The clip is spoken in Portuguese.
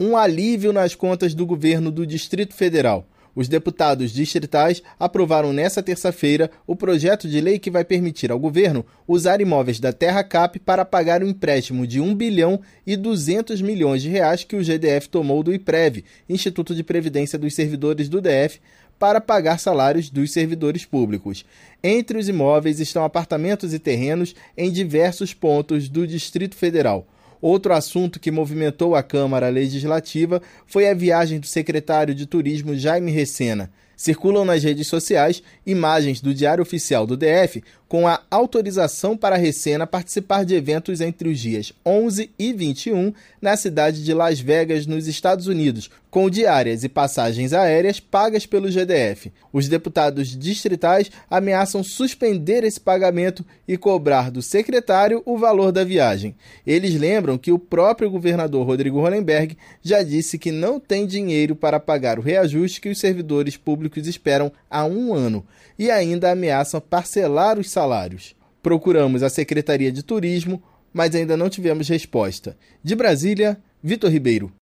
um alívio nas contas do governo do Distrito Federal. Os deputados distritais aprovaram nesta terça-feira o projeto de lei que vai permitir ao governo usar imóveis da TerraCap para pagar o empréstimo de 1 bilhão e 200 milhões de reais que o GDF tomou do IPREV, Instituto de Previdência dos Servidores do DF, para pagar salários dos servidores públicos. Entre os imóveis estão apartamentos e terrenos em diversos pontos do Distrito Federal. Outro assunto que movimentou a Câmara Legislativa foi a viagem do secretário de Turismo Jaime Recena. Circulam nas redes sociais imagens do Diário Oficial do DF com a autorização para Recena participar de eventos entre os dias 11 e 21 na cidade de Las Vegas, nos Estados Unidos, com diárias e passagens aéreas pagas pelo GDF. Os deputados distritais ameaçam suspender esse pagamento e cobrar do secretário o valor da viagem. Eles lembram que o próprio governador Rodrigo Hollenberg já disse que não tem dinheiro para pagar o reajuste que os servidores públicos esperam há 1 ano e ainda ameaçam parcelar os salários. Procuramos a Secretaria de Turismo, mas ainda não tivemos resposta. De Brasília, Vitor Ribeiro.